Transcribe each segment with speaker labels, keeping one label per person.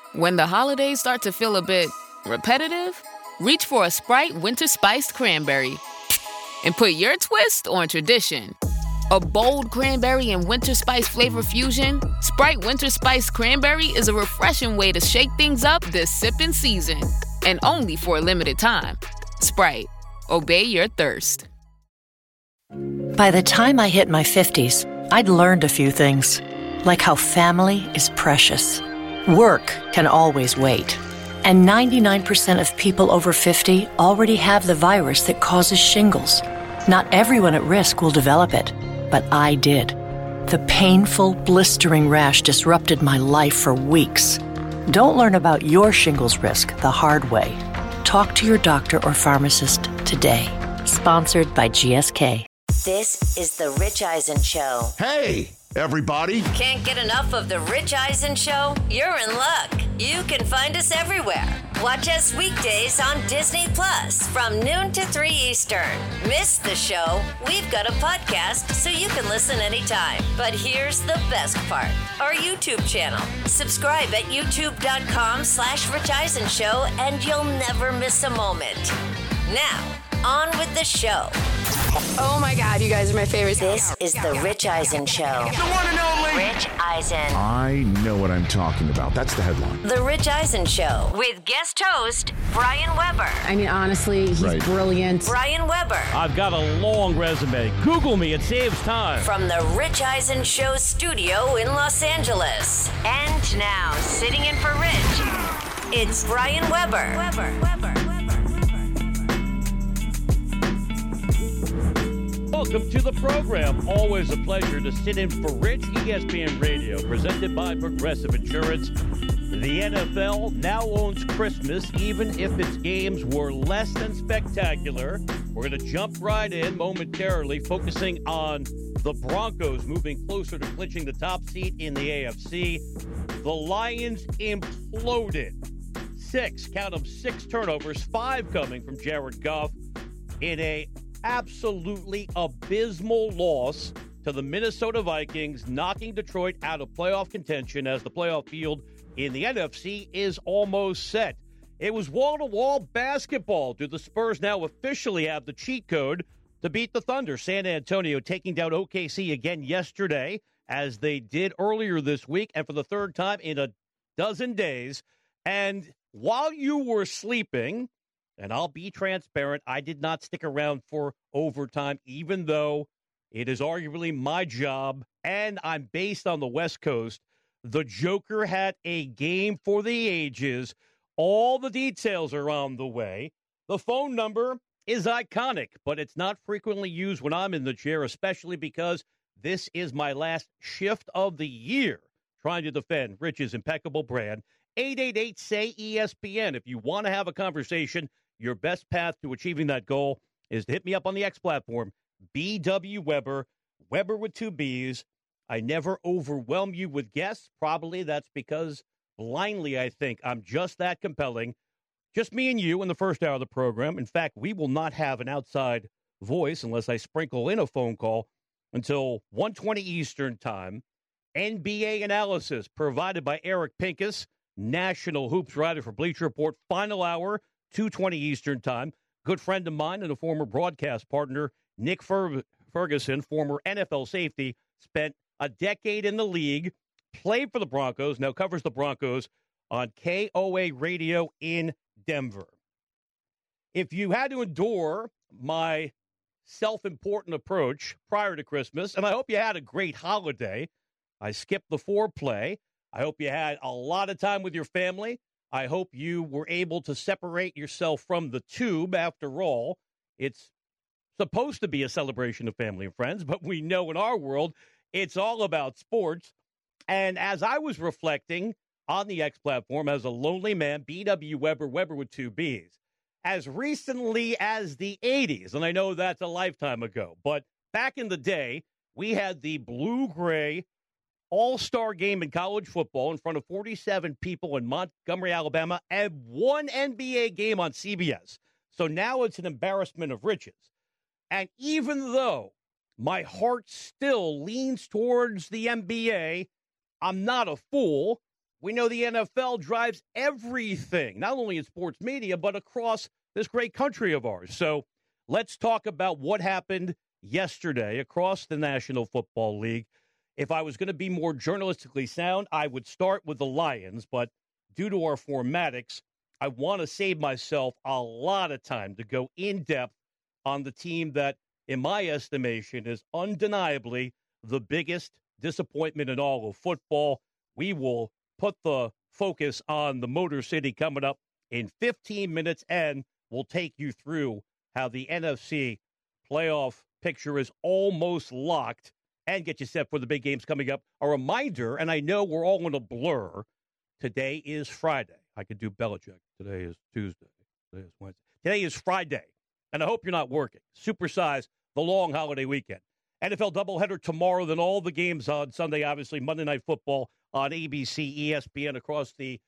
Speaker 1: When the holidays start to feel a bit repetitive, reach for a Sprite Winter Spiced Cranberry and put your twist on tradition. A bold cranberry and winter spice flavor fusion, Sprite Winter Spiced Cranberry is a refreshing way to shake things up this sipping season. And only for a limited time. Sprite. Obey your thirst.
Speaker 2: By the time I hit my 50s, I'd learned a few things, like how family is precious. Work can always wait. And 99% of people over 50 already have the virus that causes shingles. Not everyone at risk will develop it, but I did. The painful, blistering rash disrupted my life for weeks. Don't learn about your shingles risk the hard way. Talk to your doctor or pharmacist today. Sponsored by GSK.
Speaker 3: This is The Rich Eisen Show.
Speaker 4: Hey, everybody.
Speaker 3: Can't get enough of The Rich Eisen Show? You're in luck. You can find us everywhere. Watch us weekdays on Disney Plus from noon to 3 Eastern. Miss the show? We've got a podcast so you can listen anytime. But here's the best part. Our YouTube channel. Subscribe at youtube.com/Rich Eisen Show and you'll never miss a moment. Now, on with the show.
Speaker 5: Oh my God, you guys are my favorite.
Speaker 3: This is The Rich Eisen Show.
Speaker 4: The one and only
Speaker 3: Rich Eisen.
Speaker 4: I know what I'm talking about. That's the headline.
Speaker 3: The Rich Eisen Show with guest host Brian Weber.
Speaker 5: I mean, honestly, he's brilliant.
Speaker 3: Brian Weber.
Speaker 6: I've got a long resume. Google me, it saves time.
Speaker 3: From the Rich Eisen Show studio in Los Angeles. And now, sitting in for Rich, it's Brian Weber.
Speaker 6: Welcome to the program. Always a pleasure to sit in for Rich. ESPN Radio, presented by Progressive Insurance. The NFL now owns Christmas, even if its games were less than spectacular. We're going to jump right in momentarily, focusing on the Broncos moving closer to clinching the top seat in the AFC. The Lions imploded. Count them, 6 turnovers, 5 coming from Jared Goff in a absolutely abysmal loss to the Minnesota Vikings, knocking Detroit out of playoff contention as the playoff field in the NFC is almost set. It was wall-to-wall basketball. Do the Spurs now officially have the cheat code to beat the Thunder? San Antonio taking down OKC again yesterday, as they did earlier this week, and for the third time in a dozen days. And while you were sleeping, and I'll be transparent, I did not stick around for overtime, even though it is arguably my job, and I'm based on the West Coast. The Joker had a game for the ages. All the details are on the way. The phone number is iconic, but it's not frequently used when I'm in the chair, especially because this is my last shift of the year trying to defend Rich's impeccable brand. 888-SAY-ESPN. If you want to have a conversation, your best path to achieving that goal is to hit me up on the X platform, BW Weber, Weber with 2 B's. I never overwhelm you with guests. Probably that's because blindly I think I'm just that compelling. Just me and you in the first hour of the program. In fact, we will not have an outside voice unless I sprinkle in a phone call until 1:20 Eastern time. NBA analysis provided by Eric Pincus, national hoops writer for Bleacher Report. Final hour, 2:20 Eastern time. Good friend of mine and a former broadcast partner, Nick Ferguson, former NFL safety, spent a decade in the league, played for the Broncos, now covers the Broncos on KOA Radio in Denver. If you had to endure my self-important approach prior to Christmas, and I hope you had a great holiday, I skipped the foreplay. I hope you had a lot of time with your family. I hope you were able to separate yourself from the tube. After all, it's supposed to be a celebration of family and friends, but we know in our world it's all about sports. And as I was reflecting on the X platform as a lonely man, BW Weber, Weber with 2 B's, as recently as the 80s, and I know that's a lifetime ago, but back in the day, we had the blue-gray all-star game in college football in front of 47 people in Montgomery, Alabama, and 1 NBA game on CBS. So now it's an embarrassment of riches. And even though my heart still leans towards the NBA, I'm not a fool. We know the NFL drives everything, not only in sports media, but across this great country of ours. So let's talk about what happened yesterday across the National Football League. If I was going to be more journalistically sound, I would start with the Lions, but due to our formatics, I want to save myself a lot of time to go in depth on the team that, in my estimation, is undeniably the biggest disappointment in all of football. We will put the focus on the Motor City coming up in 15 minutes, and we'll take you through how the NFC playoff picture is almost locked and get you set for the big games coming up. A reminder, and I know we're all in a blur, today is Friday. I could do Belichick. Today is Tuesday. Today is Wednesday. Today is Friday, and I hope you're not working. Supersize the long holiday weekend. NFL doubleheader tomorrow, then all the games on Sunday, obviously Monday Night Football on ABC, ESPN, across the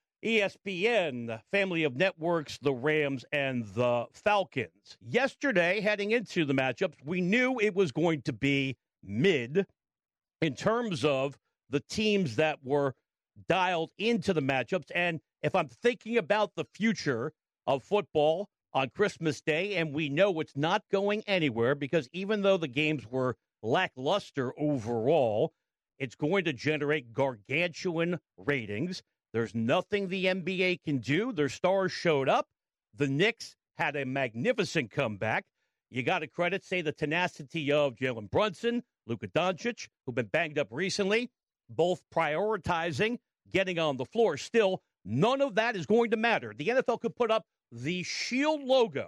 Speaker 6: ESPN family of networks, the Rams and the Falcons. Yesterday, heading into the matchups, we knew it was going to be mid in terms of the teams that were dialed into the matchups. And if I'm thinking about the future of football on Christmas Day, and we know it's not going anywhere because even though the games were lackluster overall, it's going to generate gargantuan ratings. There's nothing the NBA can do. Their stars showed up. The Knicks had a magnificent comeback. You got to credit, say, the tenacity of Jalen Brunson, Luka Doncic, who've been banged up recently, both prioritizing getting on the floor. Still, none of that is going to matter. The NFL could put up the Shield logo,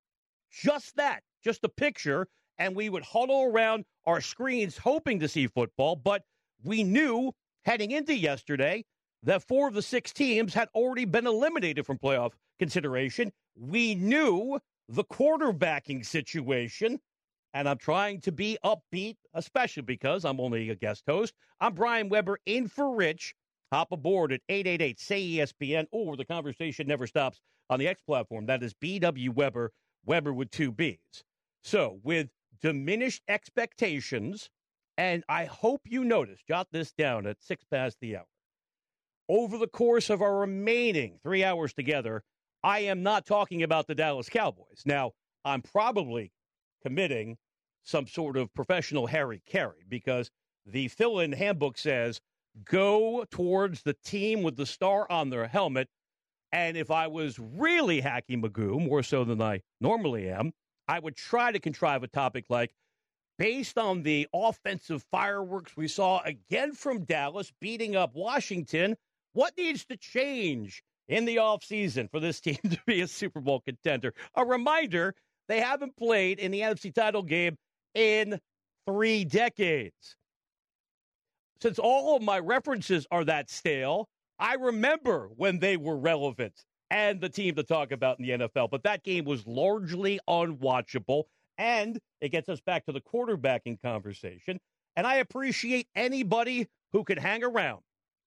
Speaker 6: just that, just a picture, and we would huddle around our screens hoping to see football. But we knew heading into yesterday that 4 of the 6 teams had already been eliminated from playoff consideration. We knew the quarterbacking situation, and I'm trying to be upbeat, especially because I'm only a guest host. I'm Brian Weber in for Rich. Hop aboard at 888-SAY-ESPN, or the conversation never stops on the X platform. That is BW Weber, Weber with 2 Bs. So with diminished expectations, and I hope you notice, jot this down at 6 past the hour. Over the course of our remaining 3 hours together, I am not talking about the Dallas Cowboys. Now, I'm probably committing some sort of professional Harry-Carry because the fill-in handbook says go towards the team with the star on their helmet. And if I was really Hacky Magoo, more so than I normally am, I would try to contrive a topic like, based on the offensive fireworks we saw again from Dallas beating up Washington, what needs to change in the offseason for this team to be a Super Bowl contender? A reminder, they haven't played in the NFC title game in 3 decades. Since all of my references are that stale, I remember when they were relevant and the team to talk about in the NFL. But that game was largely unwatchable, and it gets us back to the quarterbacking conversation. And I appreciate anybody who can hang around.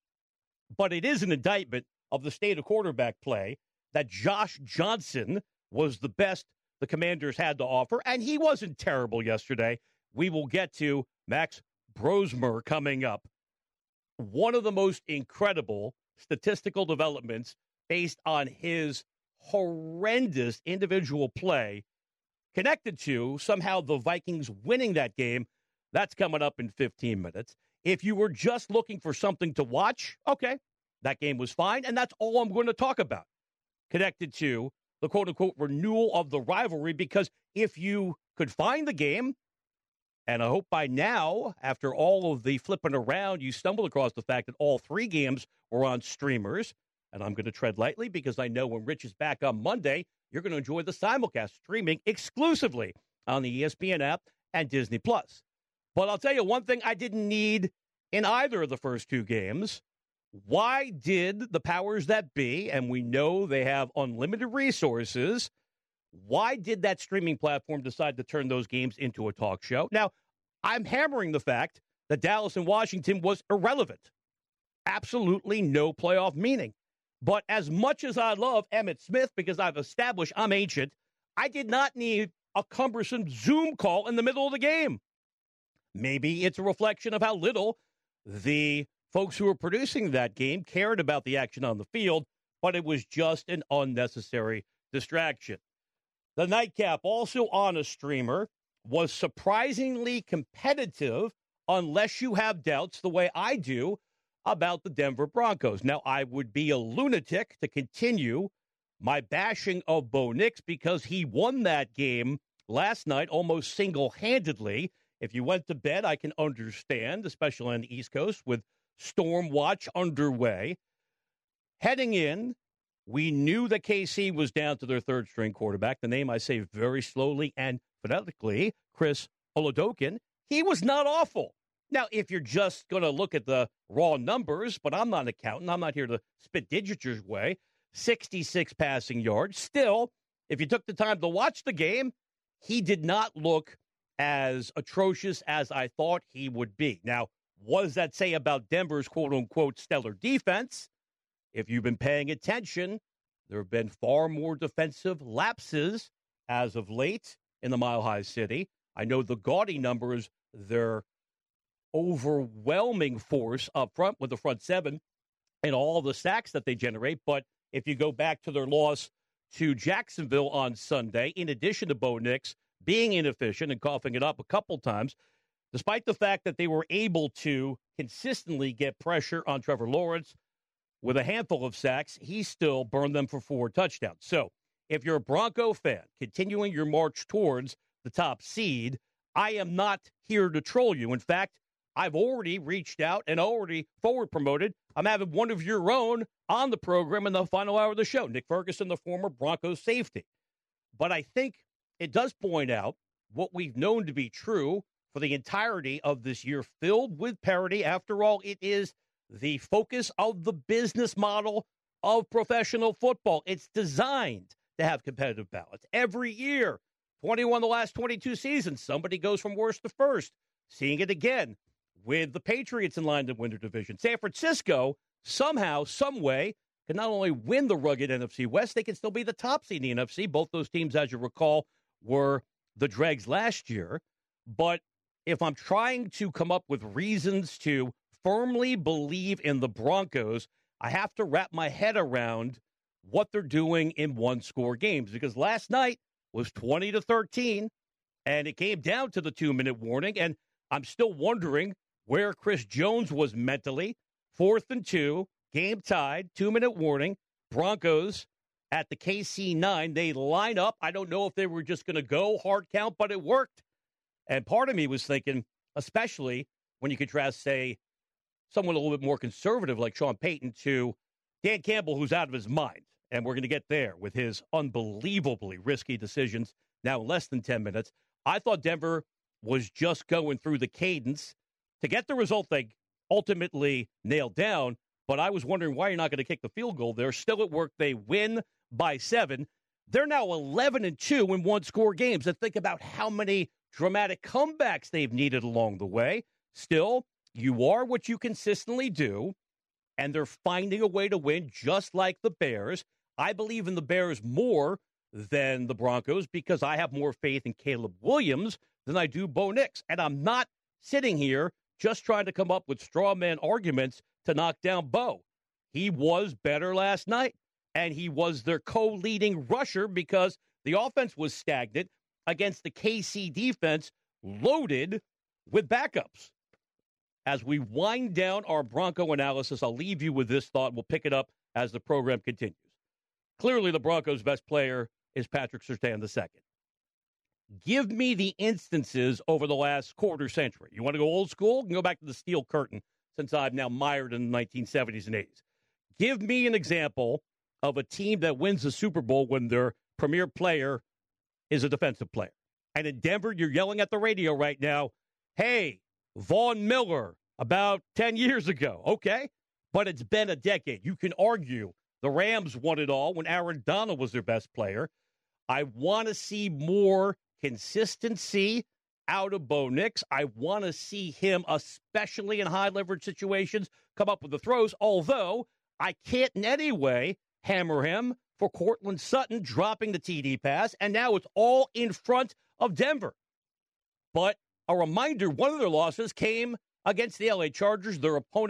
Speaker 6: But it is an indictment of the state of quarterback play that Josh Johnson was the best the Commanders had to offer, and he wasn't terrible yesterday. We will get to Max Brosmer coming up. One of the most incredible statistical developments based on his horrendous individual play connected to somehow the Vikings winning that game. That's coming up in 15 minutes. If you were just looking for something to watch, okay, that game was fine, and that's all I'm going to talk about, connected to the quote-unquote renewal of the rivalry, because if you could find the game, and I hope by now, after all of the flipping around, you stumbled across the fact that all 3 games were on streamers, and I'm going to tread lightly because I know when Rich is back on Monday, you're going to enjoy the simulcast streaming exclusively on the ESPN app and Disney+. But I'll tell you one thing I didn't need in either of the first 2 games. Why did the powers that be, and we know they have unlimited resources, why did that streaming platform decide to turn those games into a talk show? Now, I'm hammering the fact that Dallas and Washington was irrelevant. Absolutely no playoff meaning. But as much as I love Emmitt Smith, because I've established I'm ancient, I did not need a cumbersome Zoom call in the middle of the game. Maybe it's a reflection of how little the folks who were producing that game cared about the action on the field, but it was just an unnecessary distraction. The nightcap, also on a streamer, was surprisingly competitive unless you have doubts the way I do about the Denver Broncos. Now, I would be a lunatic to continue my bashing of Bo Nix because he won that game last night almost single-handedly. If you went to bed, I can understand, especially on the East Coast with Storm Watch underway. Heading in, we knew that KC was down to their third-string quarterback, the name I say very slowly and phonetically, Chris Oladokun. He was not awful. Now, if you're just going to look at the raw numbers, but I'm not an accountant, I'm not here to spit digits your way, 66 passing yards. Still, if you took the time to watch the game, he did not look as atrocious as I thought he would be. Now, what does that say about Denver's quote-unquote stellar defense? If you've been paying attention, there have been far more defensive lapses as of late in the Mile High City. I know the gaudy numbers, they're overwhelming force up front with the front seven and all the sacks that they generate. But if you go back to their loss to Jacksonville on Sunday, in addition to Bo Nix being inefficient and coughing it up a couple times, despite the fact that they were able to consistently get pressure on Trevor Lawrence with a handful of sacks, he still burned them for 4 touchdowns. So if you're a Bronco fan, continuing your march towards the top seed, I am not here to troll you. In fact, I've already reached out and already forward promoted. I'm having one of your own on the program in the final hour of the show, Nick Ferguson, the former Broncos safety. But I think it does point out what we've known to be true for the entirety of this year, filled with parity. After all, it is the focus of the business model of professional football. It's designed to have competitive balance. Every year, 21 of the last 22 seasons, somebody goes from worst to first. Seeing it again with the Patriots in line to win their division. San Francisco, somehow, some way, can not only win the rugged NFC West, they can still be the top seed in the NFC. Both those teams, as you recall, were the dregs last year. But if I'm trying to come up with reasons to firmly believe in the Broncos, I have to wrap my head around what they're doing in one-score games. Because last night was 20-13, and it came down to the 2-minute warning. And I'm still wondering where Chris Jones was mentally. 4th and 2, game tied, 2-minute warning. Broncos at the KC 9. They line up. I don't know if they were just going to go hard count, but it worked. And part of me was thinking, especially when you contrast, say, someone a little bit more conservative like Sean Payton to Dan Campbell, who's out of his mind. And we're going to get there with his unbelievably risky decisions now in less than 10 minutes. I thought Denver was just going through the cadence to get the result they ultimately nailed down. But I was wondering why you're not going to kick the field goal there. Still at work. They win by 7. They're now 11-2 in one-score games. And think about how many dramatic comebacks they've needed along the way. Still, you are what you consistently do, and they're finding a way to win just like the Bears. I believe in the Bears more than the Broncos because I have more faith in Caleb Williams than I do Bo Nix. And I'm not sitting here just trying to come up with straw man arguments to knock down Bo. He was better last night, and he was their co-leading rusher because the offense was stagnant against the KC defense loaded with backups. As we wind down our Bronco analysis, I'll leave you with this thought. We'll pick it up as the program continues. Clearly, the Broncos' best player is Patrick Surtain II. Give me the instances over the last quarter century. You want to go old school? You can go back to the Steel Curtain, since I've now mired in the 1970s and 80s. Give me an example of a team that wins the Super Bowl when their premier player is a defensive player. And in Denver, you're yelling at the radio right now, hey, Von Miller, about 10 years ago. Okay, but it's been a decade. You can argue the Rams won it all when Aaron Donald was their best player. I want to see more consistency out of Bo Nix. I want to see him, especially in high-leverage situations, come up with the throws, although I can't in any way hammer him for Cortland Sutton dropping the TD pass, and now it's all in front of Denver. But a reminder, one of their losses came against the LA Chargers. Their opponent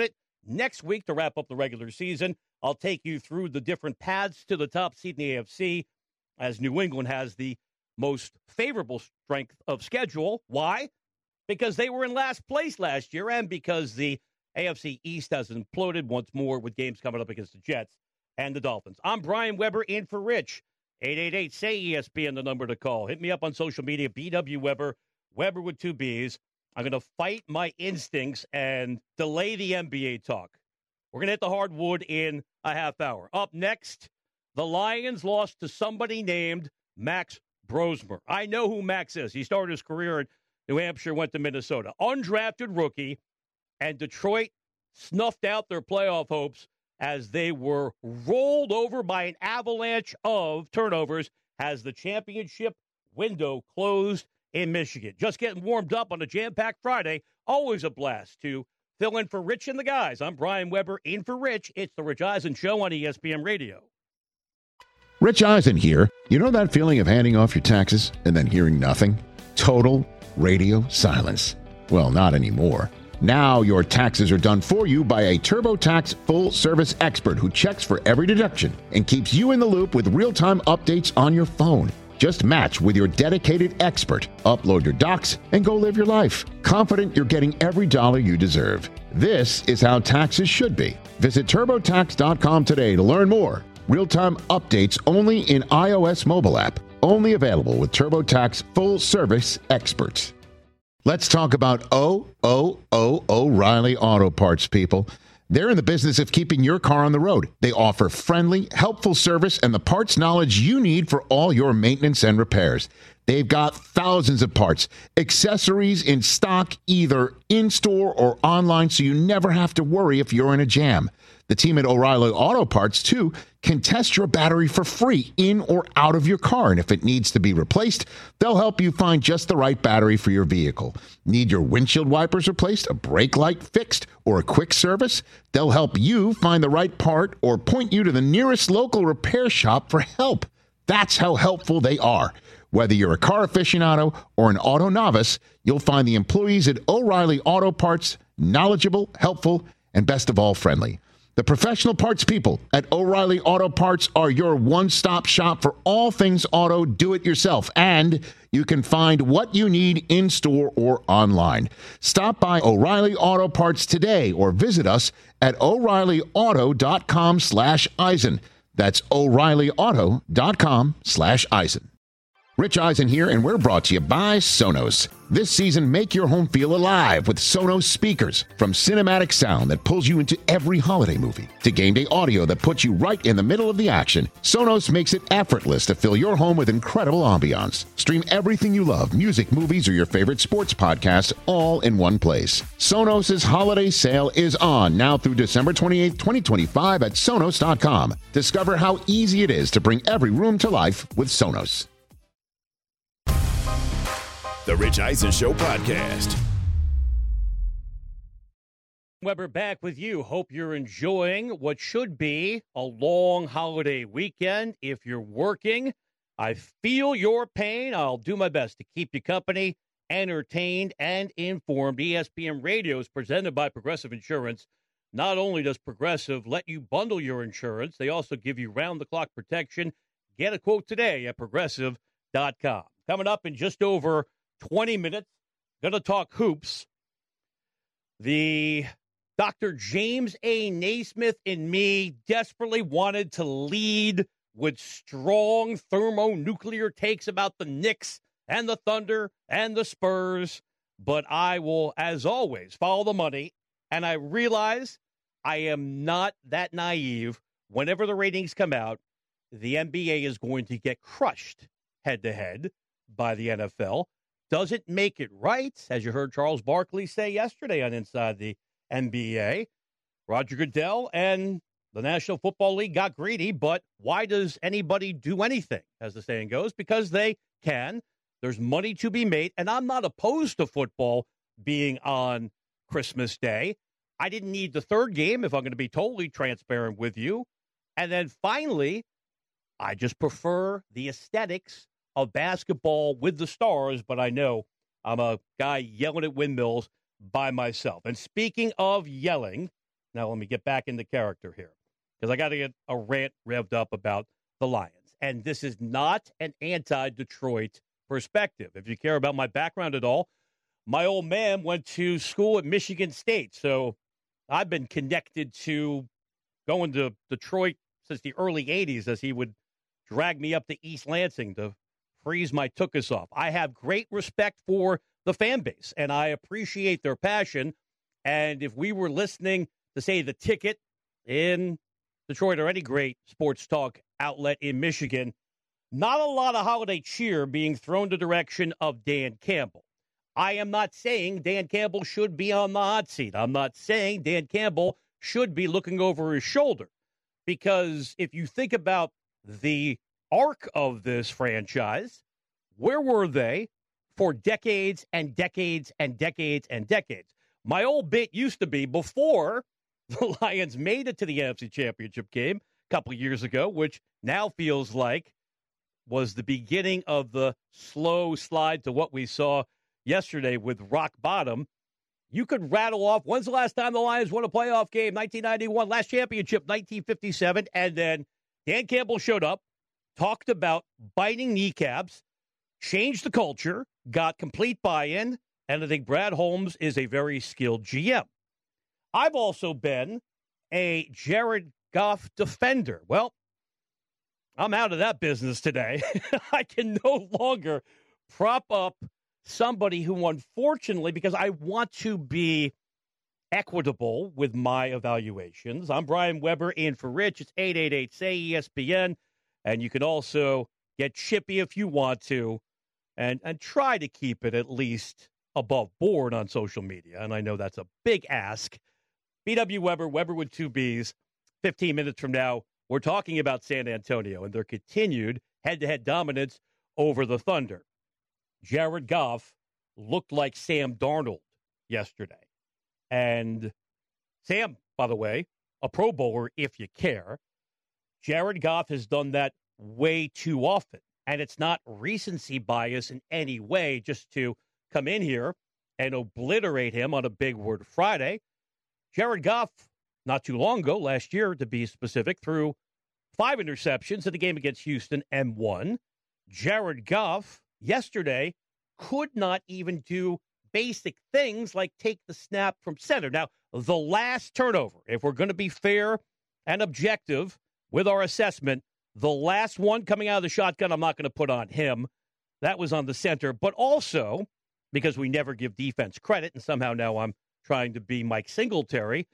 Speaker 6: next week to wrap up the regular season. I'll take you through the different paths to the top seed in the AFC, as New England has the most favorable strength of schedule. Why? Because they were in last place last year, and because the AFC East has imploded once more with games coming up against the Jets and the Dolphins. I'm Brian Weber, in for Rich. 888-SAY-ESPN, the number to call. Hit me up on social media, BW Weber, Weber with 2 B's. I'm going to fight my instincts and delay the NBA talk. We're going to hit the hardwood in a half hour. Up next, the Lions lost to somebody named Max Brosmer. I know who Max is. He started his career in New Hampshire, went to Minnesota. Undrafted rookie, and Detroit snuffed out their playoff hopes as they were rolled over by an avalanche of turnovers as the championship window closed in Michigan. Just getting warmed up on a jam-packed Friday. Always a blast to fill in for Rich and the guys. I'm Brian Weber, in for Rich. It's the Rich Eisen Show on ESPN Radio.
Speaker 4: Rich Eisen here. You know that feeling of handing off your taxes and then hearing nothing? Total radio silence. Well, not anymore. Now your taxes are done for you by a TurboTax full-service expert who checks for every deduction and keeps you in the loop with real-time updates on your phone. Just match with your dedicated expert, upload your docs, and go live your life. Confident you're getting every dollar you deserve. This is how taxes should be. Visit TurboTax.com today to learn more. Real-time updates only in iOS mobile app. Only available with TurboTax full-service experts. Let's talk about O'Reilly Auto Parts, people. They're in the business of keeping your car on the road. They offer friendly, helpful service and the parts knowledge you need for all your maintenance and repairs. They've got thousands of parts, accessories in stock, either in-store or online, so you never have to worry if you're in a jam. The team at O'Reilly Auto Parts, too, can test your battery for free in or out of your car. And if it needs to be replaced, they'll help you find just the right battery for your vehicle. Need your windshield wipers replaced, a brake light fixed, or a quick service? They'll help you find the right part or point you to the nearest local repair shop for help. That's how helpful they are. Whether you're a car aficionado or an auto novice, you'll find the employees at O'Reilly Auto Parts knowledgeable, helpful, and best of all, friendly. The professional parts people at O'Reilly Auto Parts are your one-stop shop for all things auto do-it-yourself, and you can find what you need in-store or online. Stop by O'Reilly Auto Parts today or visit us at O'ReillyAuto.com/Eisen. That's O'ReillyAuto.com/Eisen. Rich Eisen here, and we're brought to you by Sonos. This season, make your home feel alive with Sonos speakers. From cinematic sound that pulls you into every holiday movie to game day audio that puts you right in the middle of the action, Sonos makes it effortless to fill your home with incredible ambiance. Stream everything you love, music, movies, or your favorite sports podcasts, all in one place. Sonos' holiday sale is on now through December 28, 2025 at Sonos.com. Discover how easy it is to bring every room to life with Sonos.
Speaker 7: The Rich Eisen Show podcast.
Speaker 6: Weber back with you. Hope you're enjoying what should be a long holiday weekend. If you're working, I feel your pain. I'll do my best to keep you company, entertained, and informed. ESPN Radio is presented by Progressive Insurance. Not only does Progressive let you bundle your insurance, they also give you round-the-clock protection. Get a quote today at Progressive.com. Coming up in just over 20 minutes, going to talk hoops. The Dr. James A. Naismith in me desperately wanted to lead with strong thermonuclear takes about the Knicks and the Thunder and the Spurs, but I will, as always, follow the money, and I realize I am not that naive. Whenever the ratings come out, the NBA is going to get crushed head-to-head by the NFL. Doesn't make it right, as you heard Charles Barkley say yesterday on Inside the NBA. Roger Goodell and the National Football League got greedy, but why does anybody do anything, as the saying goes? Because they can. There's money to be made, and I'm not opposed to football being on Christmas Day. I didn't need the third game, if I'm going to be totally transparent with you. And then finally, I just prefer the aesthetics of basketball with the stars, but I know I'm a guy yelling at windmills by myself. And speaking of yelling, Now let me get back into character here because I got to get a rant revved up about the Lions. And this is not an anti-Detroit perspective. If you care about my background at all, my old man went to school at Michigan State. So I've been connected to going to Detroit since the early 80s as he would drag me up to East Lansing to freeze my tuchus off. I have great respect for the fan base, and I appreciate their passion. And if we were listening to, say, The Ticket in Detroit or any great sports talk outlet in Michigan, not a lot of holiday cheer being thrown the direction of Dan Campbell. I am not saying Dan Campbell should be on the hot seat. I'm not saying Dan Campbell should be looking over his shoulder. Because if you think about the arc of this franchise, where were they for decades and decades and decades and decades? My old bit used to be before the Lions made it to the NFC Championship game a couple of years ago, which now feels like was the beginning of the slow slide to what we saw yesterday with rock bottom. You could rattle off, when's the last time the Lions won a playoff game? 1991, last championship, 1957. And then Dan Campbell showed up, talked about biting kneecaps, changed the culture, got complete buy-in, and I think Brad Holmes is a very skilled GM. I've also been a Jared Goff defender. Well, I'm out of that business today. I can no longer prop up somebody who, unfortunately, because I want to be equitable with my evaluations. I'm Brian Weber in for Rich. It's 888-SAY-ESPN. And you can also get chippy if you want to and try to keep it at least above board on social media. And I know that's a big ask. BW Weber, Weber with two Bs. 15 minutes from now, we're talking about San Antonio and their continued head-to-head dominance over the Thunder. Jared Goff looked like Sam Darnold yesterday. And Sam, by the way, a Pro Bowler if you care. Jared Goff has done that way too often. And it's not recency bias in any way just to come in here and obliterate him on a Big Word Friday. Jared Goff, not too long ago, last year to be specific, threw 5 interceptions in the game against Houston and won. Jared Goff yesterday could not even do basic things like take the snap from center. Now, the last turnover, if we're going to be fair and objective with our assessment, the last one coming out of the shotgun, I'm not going to put on him. That was on the center. But also, because we never give defense credit, and somehow now I'm trying to be Mike Singletary,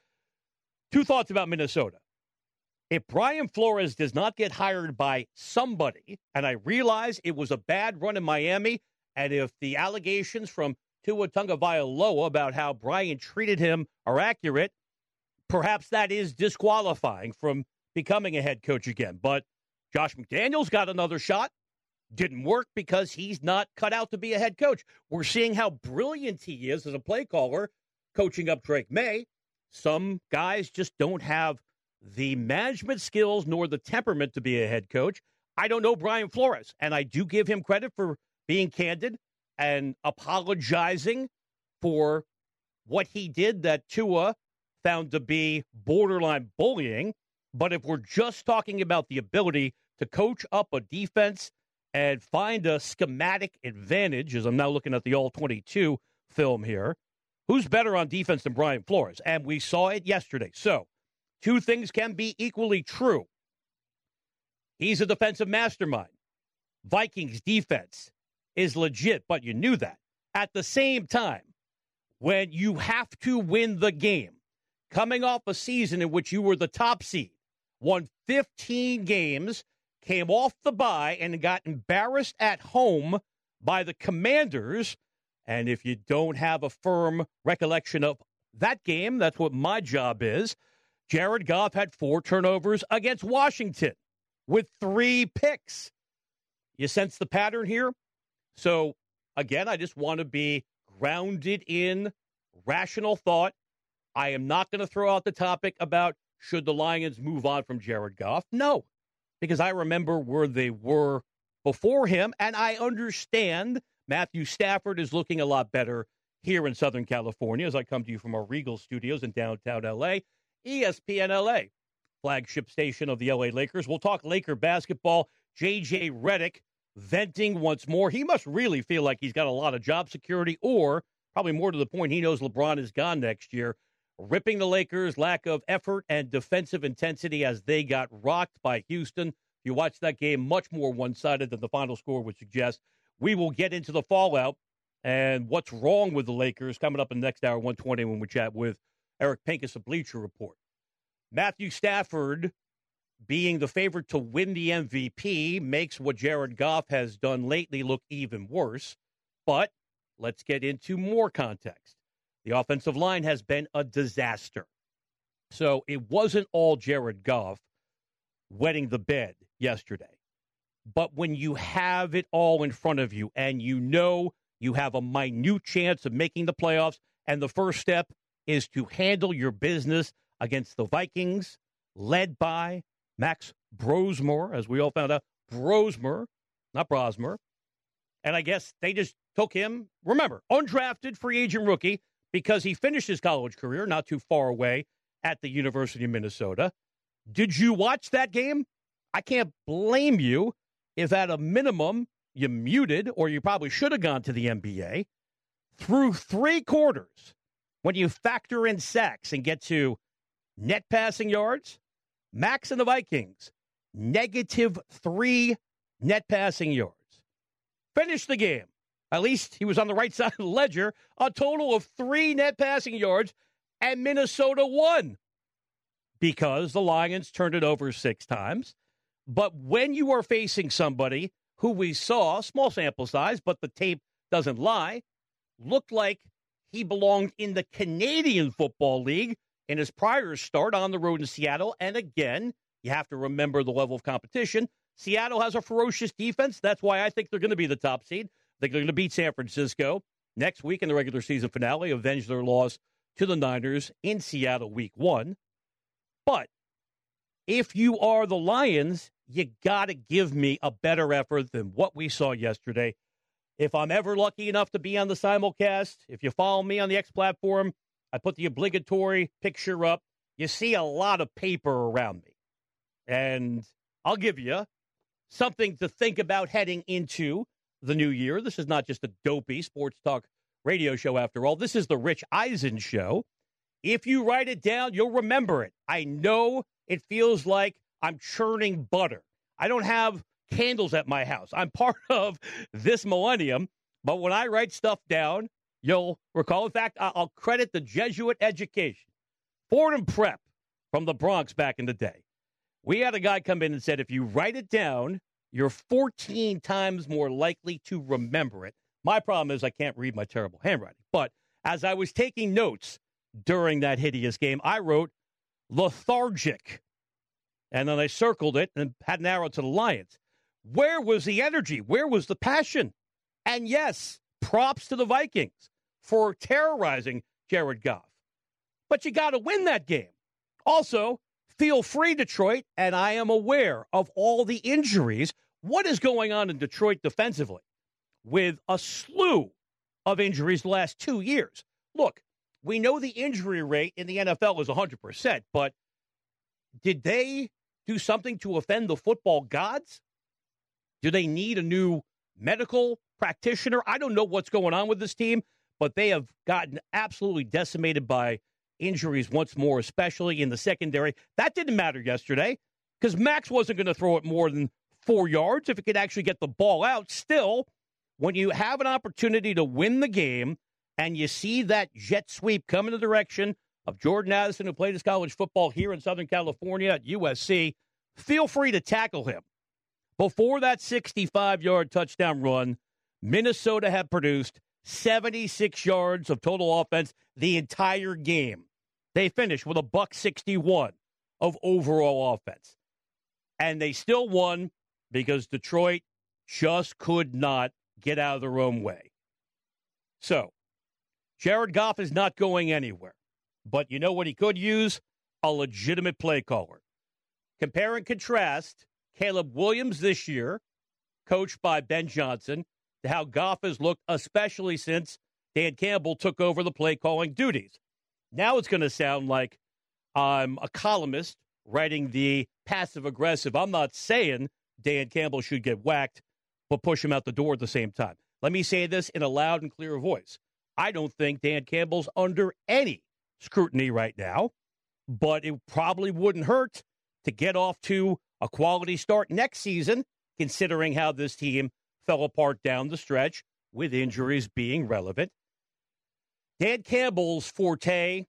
Speaker 6: 2 thoughts about Minnesota. If Brian Flores does not get hired by somebody, and I realize it was a bad run in Miami, and if the allegations from Tua Tagovailoa about how Brian treated him are accurate, perhaps that is disqualifying from becoming a head coach again. But Josh McDaniels got another shot. Didn't work because he's not cut out to be a head coach. We're seeing how brilliant he is as a play caller, coaching up Drake May. Some guys just don't have the management skills nor the temperament to be a head coach. I don't know Brian Flores, and I do give him credit for being candid and apologizing for what he did that Tua found to be borderline bullying. But if we're just talking about the ability to coach up a defense and find a schematic advantage, as I'm now looking at the All-22 film here, who's better on defense than Brian Flores? And we saw it yesterday. So, 2 things can be equally true. He's a defensive mastermind. Vikings defense is legit, but you knew that. At the same time, when you have to win the game, coming off a season in which you were the top seed, won 15 games, came off the bye, and got embarrassed at home by the Commanders. And if you don't have a firm recollection of that game, that's what my job is. Jared Goff had 4 turnovers against Washington with 3 picks. You sense the pattern here? So, again, I just want to be grounded in rational thought. I am not going to throw out the topic about should the Lions move on from Jared Goff. No, because I remember where they were before him, and I understand Matthew Stafford is looking a lot better here in Southern California as I come to you from our Regal studios in downtown L.A. ESPN LA, flagship station of the LA Lakers. We'll talk Laker basketball. J.J. Redick venting once more. He must really feel like he's got a lot of job security, or probably more to the point, he knows LeBron is gone next year. Ripping the Lakers' lack of effort and defensive intensity as they got rocked by Houston. If you watch that game, much more one-sided than the final score would suggest. We will get into the fallout and what's wrong with the Lakers coming up in the next hour, 1:20, when we chat with Eric Pincus of Bleacher Report. Matthew Stafford, being the favorite to win the MVP, makes what Jared Goff has done lately look even worse. But let's get into more context. The offensive line has been a disaster. So it wasn't all Jared Goff wetting the bed yesterday. But when you have it all in front of you and you know you have a minute chance of making the playoffs, and the first step is to handle your business against the Vikings, led by Max Brosmer, as we all found out. Brosmer, not Brosmer. And I guess they just took him, remember, undrafted free agent rookie, because he finished his college career not too far away at the University of Minnesota. Did you watch that game? I can't blame you if at a minimum you muted, or you probably should have gone to the NBA. Through 3 quarters, when you factor in sacks and get to net passing yards, Max and the Vikings, -3 net passing yards. Finished the game. At least he was on the right side of the ledger. A total of 3 net passing yards, and Minnesota won because the Lions turned it over 6 times. But when you are facing somebody who we saw, small sample size, but the tape doesn't lie, looked like he belonged in the Canadian Football League in his prior start on the road in Seattle. And again, you have to remember the level of competition. Seattle has a ferocious defense. That's why I think they're going to be the top seed. They're going to beat San Francisco next week in the regular season finale, avenge their loss to the Niners in Seattle week 1. But if you are the Lions, you got to give me a better effort than what we saw yesterday. If I'm ever lucky enough to be on the simulcast, if you follow me on the X platform, I put the obligatory picture up. You see a lot of paper around me. And I'll give you something to think about heading into the new year. This is not just a dopey sports talk radio show, after all. This is the Rich Eisen Show. If you write it down, you'll remember it. I know it feels like I'm churning butter. I don't have candles at my house. I'm part of this millennium, but when I write stuff down, you'll recall. In fact, I'll credit the Jesuit education. Fordham Prep from the Bronx back in the day. We had a guy come in and said, if you write it down, you're 14 times more likely to remember it. My problem is I can't read my terrible handwriting. But as I was taking notes during that hideous game, I wrote lethargic. And then I circled it and had an arrow to the Lions. Where was the energy? Where was the passion? And yes, props to the Vikings for terrorizing Jared Goff. But you got to win that game. Also, feel free, Detroit, and I am aware of all the injuries. What is going on in Detroit defensively with a slew of injuries the last 2 years? Look, we know the injury rate in the NFL is 100%, but did they do something to offend the football gods? Do they need a new medical practitioner? I don't know what's going on with this team, but they have gotten absolutely decimated by injuries once more, especially in the secondary. That didn't matter yesterday because Max wasn't going to throw it more than 4 yards if he could actually get the ball out. Still, when you have an opportunity to win the game and you see that jet sweep come in the direction of Jordan Addison, who played his college football here in Southern California at USC, feel free to tackle him. Before that 65-yard touchdown run, Minnesota had produced 76 yards of total offense the entire game. They finished with a $161 of overall offense. And they still won because Detroit just could not get out of their own way. So, Jared Goff is not going anywhere. But you know what he could use? A legitimate play caller. Compare and contrast Caleb Williams this year, coached by Ben Johnson, to how Goff has looked, especially since Dan Campbell took over the play calling duties. Now it's going to sound like I'm a columnist writing the passive-aggressive. I'm not saying Dan Campbell should get whacked, but push him out the door at the same time. Let me say this in a loud and clear voice. I don't think Dan Campbell's under any scrutiny right now, but it probably wouldn't hurt to get off to a quality start next season, considering how this team fell apart down the stretch with injuries being relevant. Dan Campbell's forte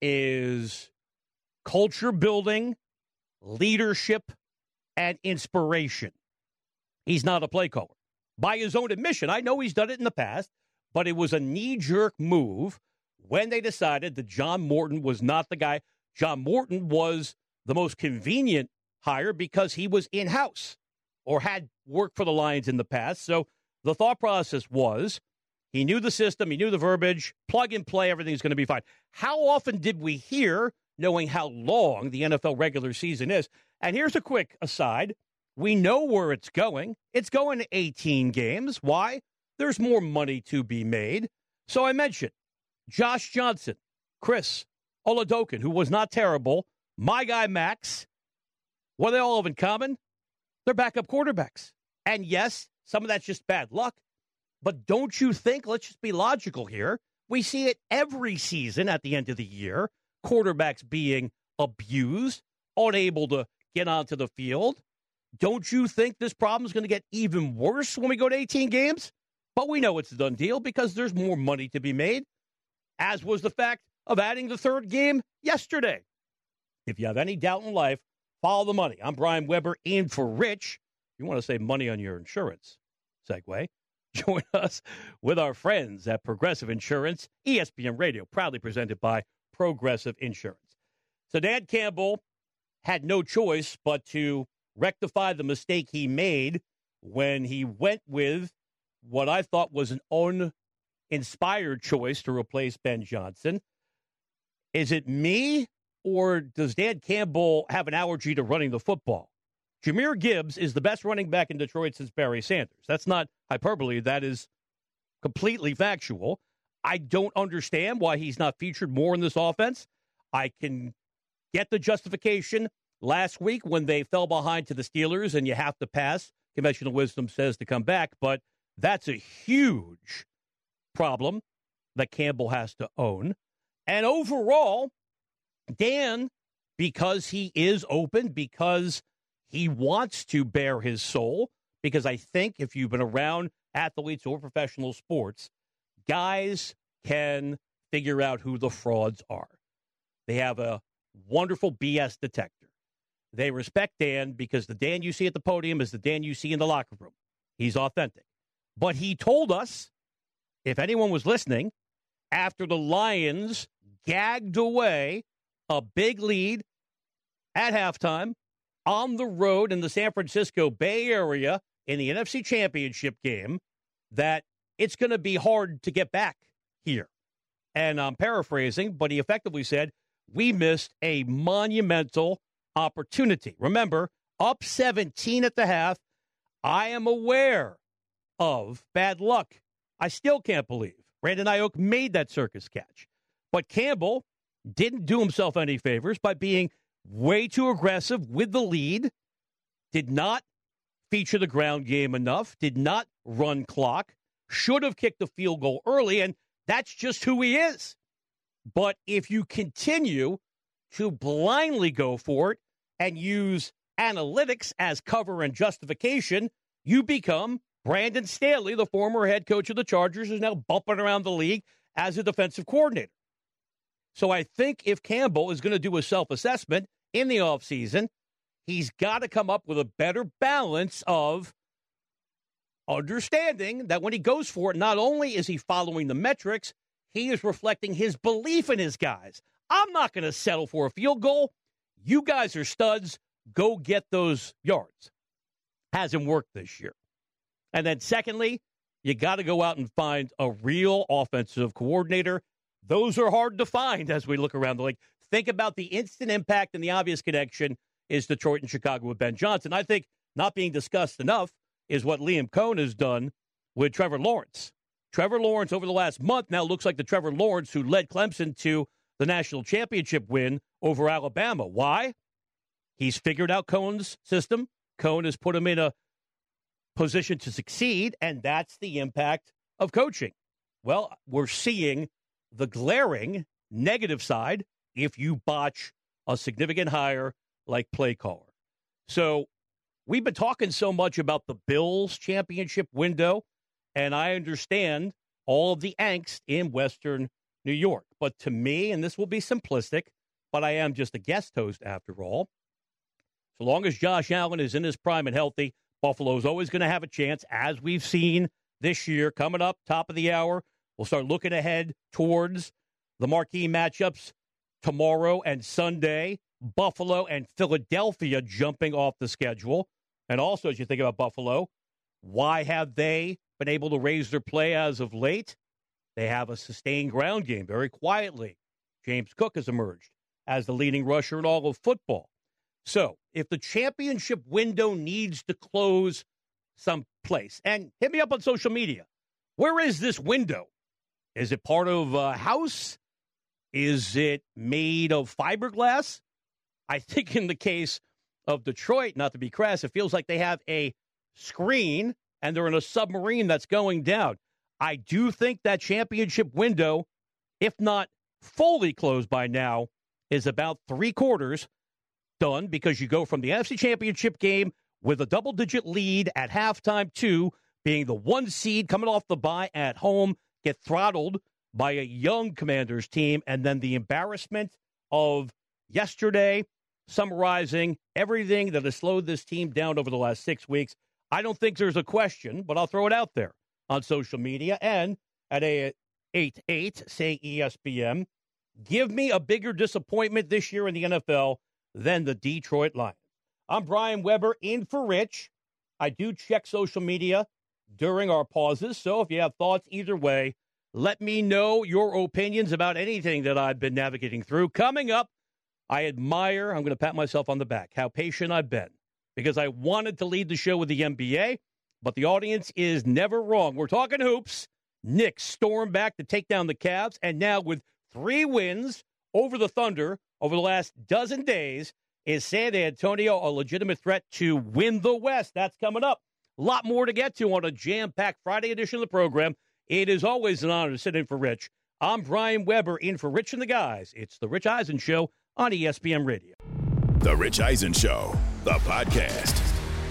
Speaker 6: is culture building, leadership, and inspiration. He's not a play caller. By his own admission, I know he's done it in the past, but it was a knee-jerk move when they decided that John Morton was not the guy. John Morton was the most convenient hire because he was in-house or had worked for the Lions in the past. So the thought process was he knew the system, he knew the verbiage, plug and play, everything's going to be fine. How often did we hear, knowing how long the NFL regular season is? And here's a quick aside. We know where it's going. It's going to 18 games. Why? There's more money to be made. So I mentioned Josh Johnson, Chris Oladokun, who was not terrible, my guy Max. What do they all have in common? They're backup quarterbacks. And yes, some of that's just bad luck. But don't you think, let's just be logical here, we see it every season at the end of the year, quarterbacks being abused, unable to get onto the field. Don't you think this problem is going to get even worse when we go to 18 games? But we know it's a done deal because there's more money to be made, as was the fact of adding the third game yesterday. If you have any doubt in life, follow the money. I'm Brian Weber, in for Rich. You want to save money on your insurance? Segue. Join us with our friends at Progressive Insurance, ESPN Radio, proudly presented by Progressive Insurance. So Dan Campbell had no choice but to rectify the mistake he made when he went with what I thought was an uninspired choice to replace Ben Johnson. Is it me, or does Dan Campbell have an allergy to running the football? Jahmyr Gibbs is the best running back in Detroit since Barry Sanders. That's not hyperbole. That is completely factual. I don't understand why he's not featured more in this offense. I can get the justification last week when they fell behind to the Steelers and you have to pass. Conventional wisdom says to come back, but that's a huge problem that Campbell has to own. And overall, Dan, because he is open, because he wants to bare his soul, because I think if you've been around athletes or professional sports, guys can figure out who the frauds are. They have a wonderful BS detector. They respect Dan because the Dan you see at the podium is the Dan you see in the locker room. He's authentic. But he told us, if anyone was listening, after the Lions gagged away a big lead at halftime on the road in the San Francisco Bay Area in the NFC Championship game, that it's going to be hard to get back here. And I'm paraphrasing, but he effectively said, we missed a monumental opportunity. Remember, up 17 at the half. I am aware of bad luck. I still can't believe Brandon Ayuk made that circus catch. But Campbell didn't do himself any favors by being way too aggressive with the lead, did not feature the ground game enough, did not run clock, should have kicked the field goal early, and that's just who he is. But if you continue to blindly go for it and use analytics as cover and justification, you become Brandon Staley, the former head coach of the Chargers, who's now bumping around the league as a defensive coordinator. So I think if Campbell is going to do a self-assessment in the offseason, he's got to come up with a better balance of understanding that when he goes for it, not only is he following the metrics, he is reflecting his belief in his guys. I'm not going to settle for a field goal. You guys are studs. Go get those yards. Hasn't worked this year. And then secondly, you got to go out and find a real offensive coordinator. Those are hard to find as we look around the league. Think about the instant impact, and the obvious connection is Detroit and Chicago with Ben Johnson. I think not being discussed enough is what Liam Cohn has done with Trevor Lawrence. Trevor Lawrence over the last month now looks like the Trevor Lawrence who led Clemson to the national championship win over Alabama. Why? He's figured out Cohen's system. Cohen has put him in a position to succeed, and that's the impact of coaching. Well, we're seeing the glaring negative side if you botch a significant hire like play caller. So we've been talking so much about the Bills championship window, and I understand all of the angst in Western New York. But to me, and this will be simplistic, but I am just a guest host after all, so long as Josh Allen is in his prime and healthy, Buffalo's always going to have a chance, as we've seen this year. Coming up, top of the hour, we'll start looking ahead towards the marquee matchups tomorrow and Sunday. Buffalo and Philadelphia jumping off the schedule. And also, as you think about Buffalo, why have they been able to raise their play as of late? They have a sustained ground game very quietly. James Cook has emerged as the leading rusher in all of football. So, if the championship window needs to close someplace, and hit me up on social media, where is this window? Is it part of a house? Is it made of fiberglass? I think in the case of Detroit, not to be crass, it feels like they have a screen and they're in a submarine that's going down. I do think that championship window, if not fully closed by now, is about 3/4 done, because you go from the NFC Championship game with a double-digit lead at halftime to being the 1 seed coming off the bye at home, get throttled by a young Commanders team, and then the embarrassment of yesterday, summarizing everything that has slowed this team down over the last 6 weeks. I don't think there's a question, but I'll throw it out there on social media and at 888, say ESPN. Give me a bigger disappointment this year in the NFL than the Detroit Lions. I'm Brian Weber, in for Rich. I do check social media during our pauses, so if you have thoughts either way, let me know your opinions about anything that I've been navigating through. Coming up, I admire, I'm going to pat myself on the back, how patient I've been, because I wanted to lead the show with the NBA, but the audience is never wrong. We're talking hoops. Knicks stormed back to take down the Cavs, and now with 3 wins over the Thunder over the last dozen days, is San Antonio a legitimate threat to win the West? That's coming up. A lot more to get to on a jam-packed Friday edition of the program. It is always an honor to sit in for Rich. I'm Brian Weber, in for Rich and the guys. It's The Rich Eisen Show on ESPN Radio.
Speaker 7: The Rich Eisen Show, the podcast.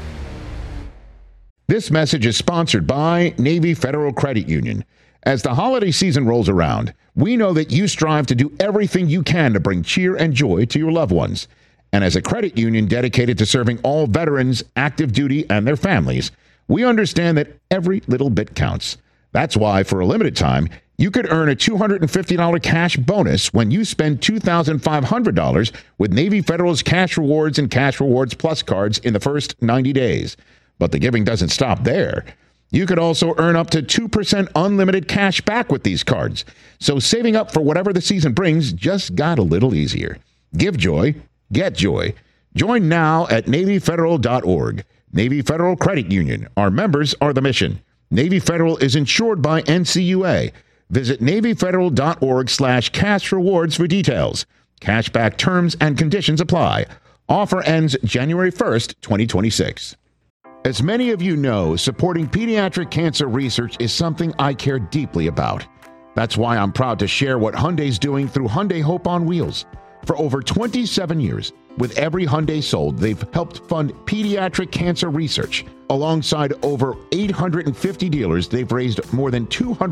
Speaker 4: This message is sponsored by Navy Federal Credit Union. As the holiday season rolls around, we know that you strive to do everything you can to bring cheer and joy to your loved ones. And as a credit union dedicated to serving all veterans, active duty, and their families, we understand that every little bit counts. That's why, for a limited time, you could earn a $250 cash bonus when you spend $2,500 with Navy Federal's Cash Rewards and Cash Rewards Plus cards in the first 90 days. But the giving doesn't stop there. You could also earn up to 2% unlimited cash back with these cards. So saving up for whatever the season brings just got a little easier. Give joy, get joy. Join now at NavyFederal.org. Navy Federal Credit Union. Our members are the mission. Navy Federal is insured by NCUA. Visit NavyFederal.org/cash rewards for details. Cashback terms and conditions apply. Offer ends January 1st, 2026. As many of you know, supporting pediatric cancer research is something I care deeply about. That's why I'm proud to share what Hyundai's doing through Hyundai Hope on Wheels. For over 27 years, with every Hyundai sold, they've helped fund pediatric cancer research. Alongside over 850 dealers, they've raised more than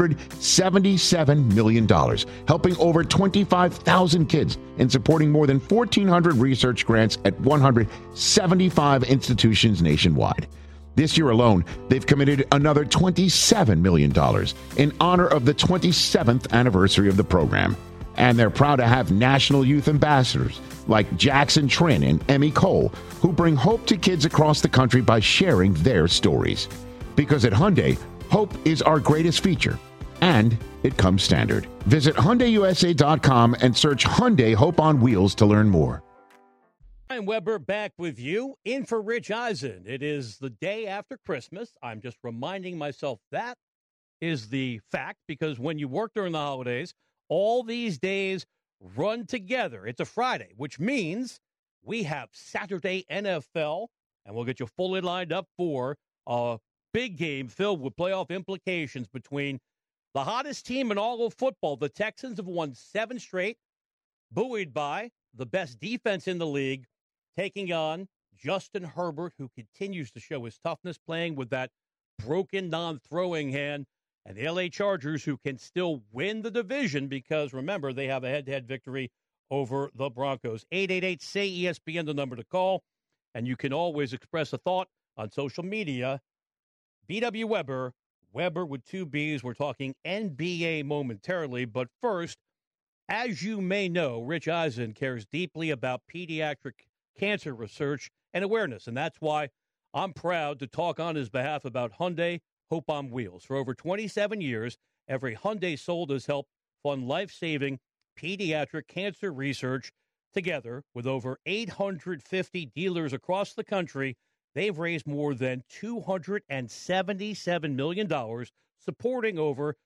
Speaker 4: $277 million, helping over 25,000 kids and supporting more than 1,400 research grants at 175 institutions nationwide. This year alone, they've committed another $27 million in honor of the 27th anniversary of the program. And they're proud to have national youth ambassadors like Jackson Trin and Emmy Cole, who bring hope to kids across the country by sharing their stories. Because at Hyundai, hope is our greatest feature, and it comes standard. Visit HyundaiUSA.com and search Hyundai Hope on Wheels to learn more.
Speaker 6: Brian Weber back with you, in for Rich Eisen. It is the day after Christmas. I'm just reminding myself that is the fact, because when you work during the holidays, all these days run together. It's a Friday, which means we have Saturday NFL, and we'll get you fully lined up for a big game filled with playoff implications between the hottest team in all of football. The Texans have won 7 straight, buoyed by the best defense in the league, taking on Justin Herbert, who continues to show his toughness, playing with that broken non-throwing hand, and the LA Chargers, who can still win the division because, remember, they have a head-to-head victory over the Broncos. 888-SAY-ESPN, the number to call, and you can always express a thought on social media. B.W. Weber, Weber with 2 B's. We're talking NBA momentarily, but first, as you may know, Rich Eisen cares deeply about pediatric cancer research and awareness, and that's why I'm proud to talk on his behalf about Hyundai Hope on Wheels. For over 27 years, every Hyundai sold has helped fund life-saving pediatric cancer research. Together with over 850 dealers across the country, they've raised more than $277 million, supporting over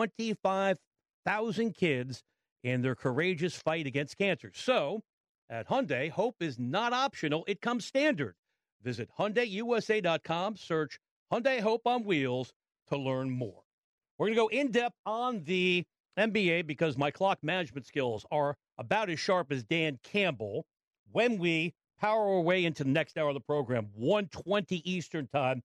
Speaker 6: 25,000 kids in their courageous fight against cancer. So, at Hyundai, hope is not optional. It comes standard. Visit HyundaiUSA.com, search Hyundai Hope on Wheels to learn more. We're going to go in-depth on the NBA because my clock management skills are about as sharp as Dan Campbell when we power our way into the next hour of the program, 1:20 Eastern Time.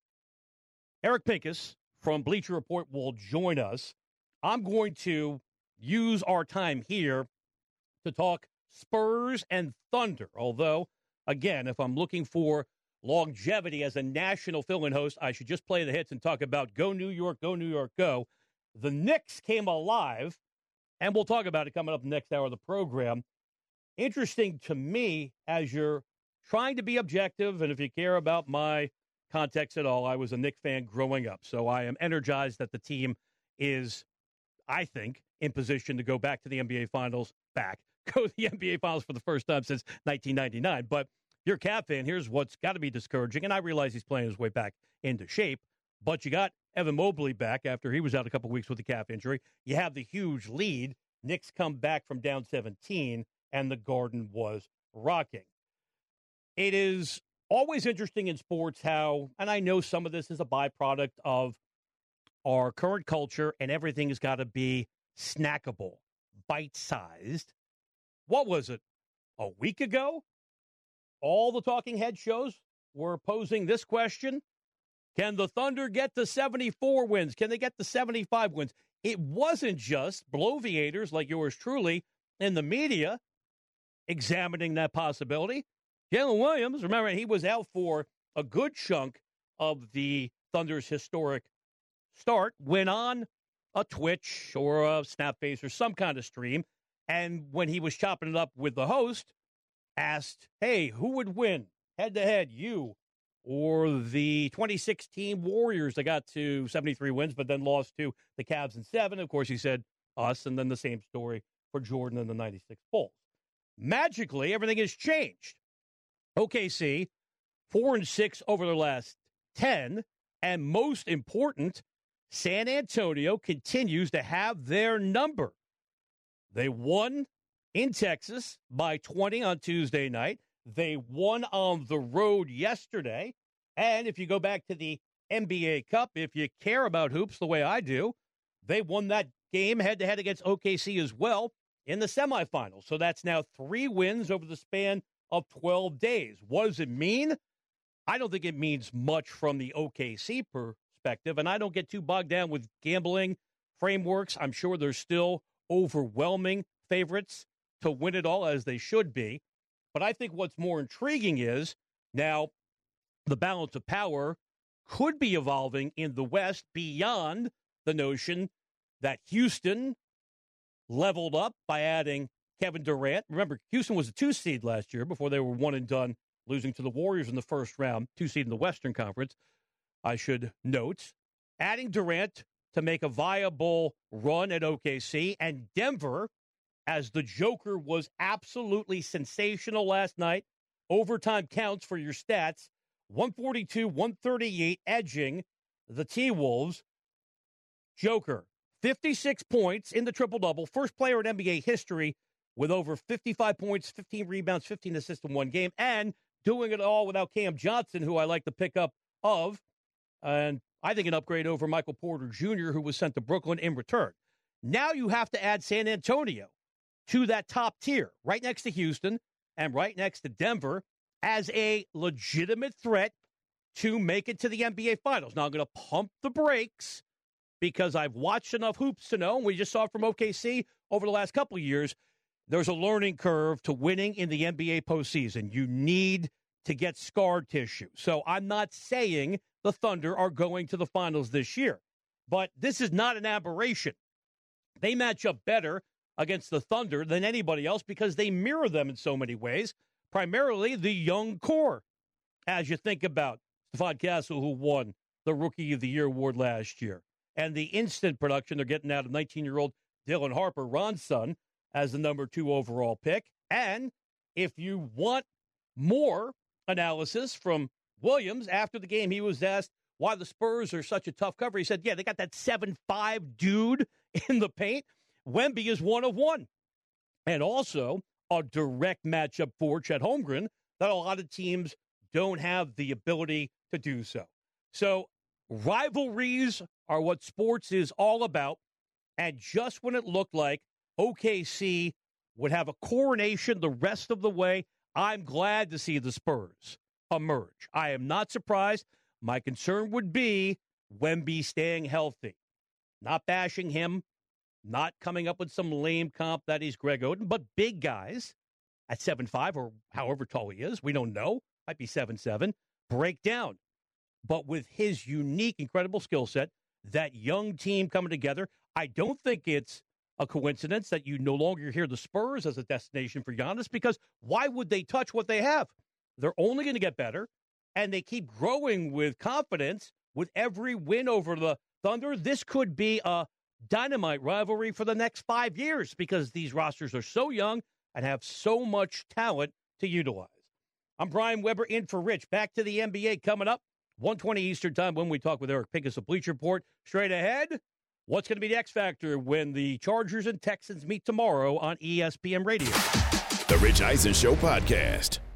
Speaker 6: Eric Pincus from Bleacher Report will join us. I'm going to use our time here to talk Spurs and Thunder, although, again, if I'm looking for longevity as a national fill-in host, I should just play the hits and talk about go New York, go New York, go. The Knicks came alive, and we'll talk about it coming up next hour of the program. Interesting to me, as you're trying to be objective, and if you care about my context at all, I was a Knicks fan growing up, so I am energized that the team is, I think, in position to go back to the NBA Finals, go to the NBA Finals for the first time since 1999. But if you're a Cavs fan, here's what's got to be discouraging, and I realize he's playing his way back into shape, but you got Evan Mobley back after he was out a couple weeks with the calf injury. You have the huge lead. Knicks come back from down 17, and the Garden was rocking. It is always interesting in sports how, and I know some of this is a byproduct of our current culture, and everything has got to be snackable, bite-sized. What was it, a week ago? All the talking head shows were posing this question. Can the Thunder get to 74 wins? Can they get to 75 wins? It wasn't just bloviators like yours truly in the media examining that possibility. Jalen Williams, remember, he was out for a good chunk of the Thunder's historic start, went on a Twitch or a Snapface or some kind of stream, and when he was chopping it up with the host, asked, hey, who would win head-to-head, you or the 2016 Warriors that got to 73 wins but then lost to the Cavs in 7? Of course, he said us, and then the same story for Jordan and the 96 Bulls. Magically, everything has changed. OKC, 4-6 over their last 10, and most important, San Antonio continues to have their number. They won in Texas by 20 on Tuesday night. They won on the road yesterday. And if you go back to the NBA Cup, if you care about hoops the way I do, they won that game head-to-head against OKC as well in the semifinals. So that's now 3 wins over the span of 12 days. What does it mean? I don't think it means much from the OKC perspective, and I don't get too bogged down with gambling frameworks. I'm sure there's still overwhelming favorites to win it all, as they should be. But I think what's more intriguing is now the balance of power could be evolving in the West beyond the notion that Houston leveled up by adding Kevin Durant. Remember, Houston was a 2 seed last year before they were one and done, losing to the Warriors in the first round, 2 seed in the Western Conference, I should note. Adding Durant to make a viable run at OKC, and Denver, as the Joker was absolutely sensational last night. Overtime counts for your stats. 142-138, edging the T-Wolves. Joker, 56 points in the triple-double. First player in NBA history with over 55 points, 15 rebounds, 15 assists in one game, and doing it all without Cam Johnson, who I like the pickup of, and I think an upgrade over Michael Porter Jr., who was sent to Brooklyn in return. Now you have to add San Antonio to that top tier, right next to Houston and right next to Denver, as a legitimate threat to make it to the NBA Finals. Now I'm going to pump the brakes because I've watched enough hoops to know, and we just saw from OKC over the last couple of years, there's a learning curve to winning in the NBA postseason. You need to get scar tissue. So I'm not saying the Thunder are going to the finals this year, but this is not an aberration. They match up better against the Thunder than anybody else because they mirror them in so many ways, primarily the young core. As you think about Stephon Castle, who won the Rookie of the Year award last year, and the instant production they're getting out of 19-year-old Dylan Harper, Ron's son, as the number 2 overall pick. And if you want more analysis from Williams, after the game, he was asked why the Spurs are such a tough cover. He said, yeah, they got that 7'5" dude in the paint. Wemby is one of one. And also a direct matchup for Chet Holmgren that a lot of teams don't have the ability to do so. So rivalries are what sports is all about. And just when it looked like OKC would have a coronation the rest of the way, I'm glad to see the Spurs emerge. I am not surprised. My concern would be Wemby staying healthy, not bashing him, not coming up with some lame comp that he's Greg Oden, but big guys at 7'5" or however tall he is, we don't know, might be 7'7", break down. But with his unique, incredible skill set, that young team coming together, I don't think it's a coincidence that you no longer hear the Spurs as a destination for Giannis, because why would they touch what they have? They're only going to get better, and they keep growing with confidence with every win over the Thunder. This could be a dynamite rivalry for the next 5 years because these rosters are so young and have so much talent to utilize. I'm Brian Weber in for Rich. Back to the NBA coming up, 1:20 Eastern Time when we talk with Eric Pincus of Bleacher Report. Straight ahead, what's going to be the X factor when the Chargers and Texans meet tomorrow on ESPN Radio?
Speaker 7: The Rich Eisen Show podcast.